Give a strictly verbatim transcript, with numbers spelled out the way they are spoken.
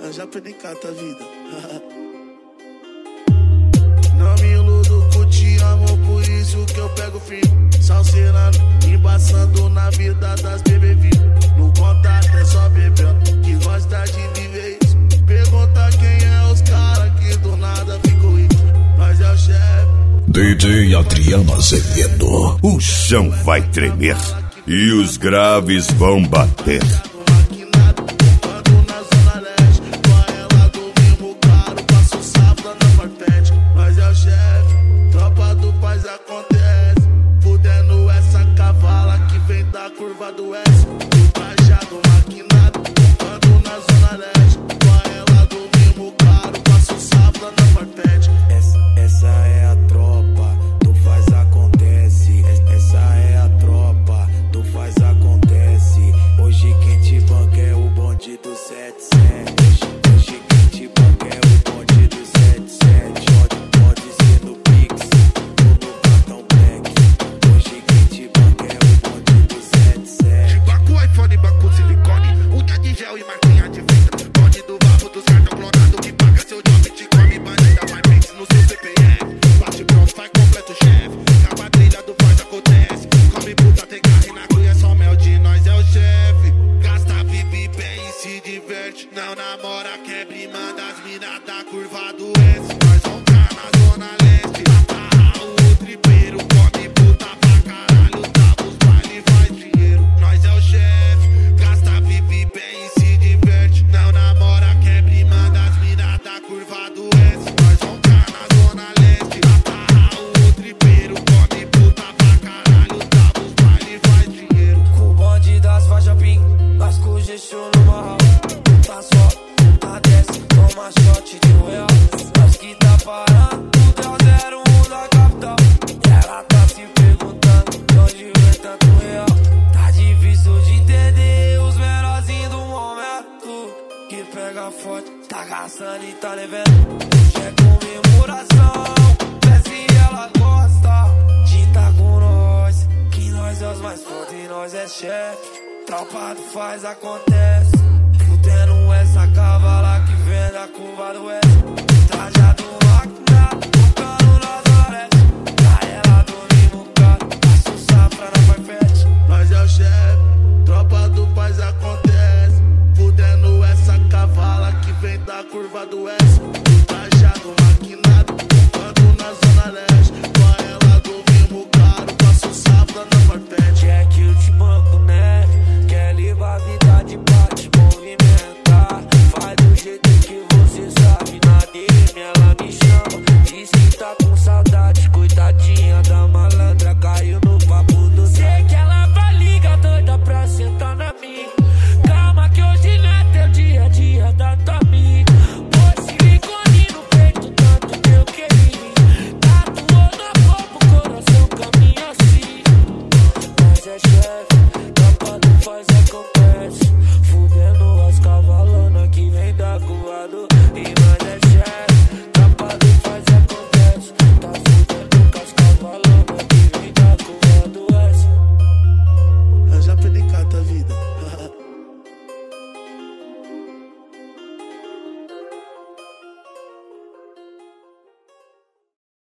Eu já aprendi cata a vida. Não me iludo com te amo, por isso que eu pego firme. Salseirando, embaçando na vida das bebê vivo. No contato é só bebê que gosta de viver isso. Pergunta quem é os cara que do nada ficou rico. Mas é o chefe D J Adriano Azevedo. O chão vai tremer e os graves vão bater. Curva do S, trajado, maquinado, ando na zona leste. Com ela dormimos caro, passo sábado na farpete. Essa, essa é a tropa, tu faz acontece. Essa é a tropa, tu faz acontece. Hoje quem te banca é o bonde do sete sete. Hoje, hoje quem te banca é o bonde do sete sete. Pode, pode ser no Pix ou no cartão Black. Hoje quem te banca é o bonde do sete sete. Baco, iPhone, baco, silicone, unha de gel e marquinha de fita. Bonde do vapo dos cartão clonado que paga seu job, te come, mas ainda vai Pix no seu C P F. Bate pronto, faz completo, chefe. Na trilha do faz acontece. Come puta, tem carne na cuia, é só mel de nós, é o chefe. Gasta, vive bem e se diverte. Não namora, quebra e manda as minas da curva do S. Nós vamos cá na zona leste. Atarra o tripeiro, come puta pra caralho, dá os baile e faz dinheiro. Nós é o chefe, gasta, vive bem e se diverte. Não namora, quebra e manda as minas da curva do S. Nós vamos cá na zona leste. Atarra o tripeiro, come puta pra caralho, dá os baile e faz dinheiro. Com o bonde das faixas pink, lasco o gesto no marral. Tá só, tá desce, toma shot de um real. Nós que tá parando, tudo é o zero um da capital. E ela tá se perguntando de onde vem tanto real. Tá difícil de entender os menorzinhos do momento. Que pega forte, tá gastando e tá levando. É comemoração, vê se ela gosta de tá com nós. Que nós é os mais fortes e nós é chefe. Tropa do faz acontece. Fudendo essa cavala que vem da curva do oeste. Trajado